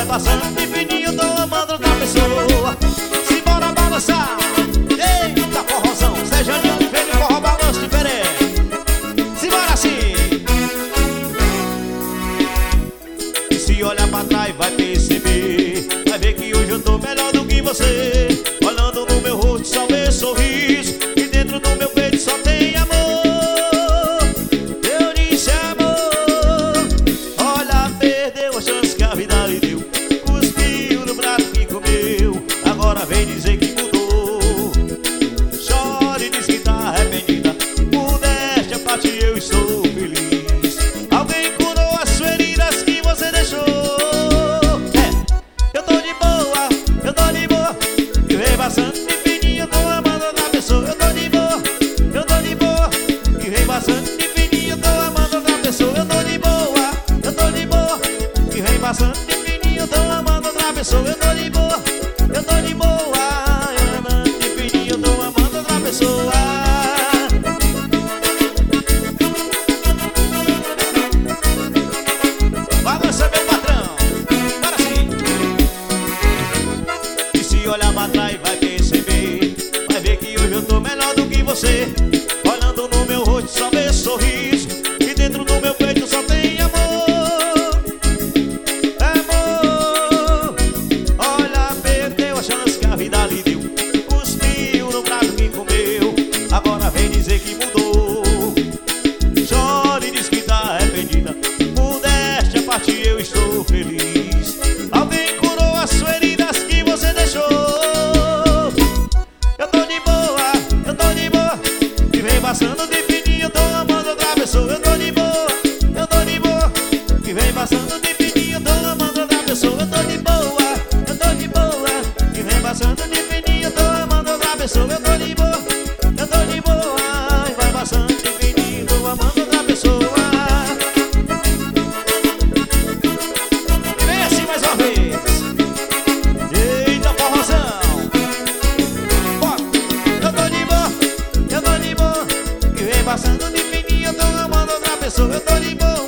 passando de fininho, tô amando outra pessoa. Simbora balançar. Eita, forrozão, seja de onde vem, forró balanço diferente. Simbora assim. E se olhar pra trás vai perceber, vai ver que hoje eu tô melhor do que você. Olhando no meu rosto só vê sorriso, e dentro do meu peito só tem amor. Eu disse amor, olha, perdeu a chance que a vida lhe deu. Cuspiu no prato que comeu, agora vem dizer que mudou. Chora e diz que tá arrependida, modéstia pra ti eu estou feliz. Alguém curou as feridas que você deixou. Eu tô de boa, eu tô de boa, e vem passando de fininho, eu tô amando outra pessoa. Eu tô de boa, eu tô de boa, e vem passando de fininho, eu tô amando outra pessoa. Eu tô de boa, eu tô de boa, e vem passando de fininho, eu tô amando outra pessoa. Eu tô de boa, eu tô de boa, e amando de fininho, eu tô amando outra pessoa. Balança, meu patrão, bora sim. E se olhar pra trás vai perceber, vai ver que hoje eu tô melhor do que você. Olhando no meu rosto só vê sorriso, e dentro do meu peito só tem amor. Amor, olha, perdeu a chance que a vida lhe deu. Cuspiu no prato que comeu, agora vem dizer que mudou. Chora e diz que tá arrependida, modéstia pra ti eu estou feliz. Alguém curou as feridas que você deixou. Eu tô de boa, eu tô de boa, e vem passando de fininho, eu tô amando outra pessoa. Eu tô de boa, eu tô de boa, e vem passando de fininho, eu tô amando outra pessoa. Eu tô de boa, eu tô de boa, e vem passando de fininho, eu tô amando outra pessoa. Eu tô de boa, eu tô de boa, e vai passando de fininho, eu tô amando outra pessoa. E vem assim mais uma vez. Eita, forrozão. Bora. Eu tô de boa, e vem passando de fininho, eu tô amando outra pessoa. Eu tô de boa,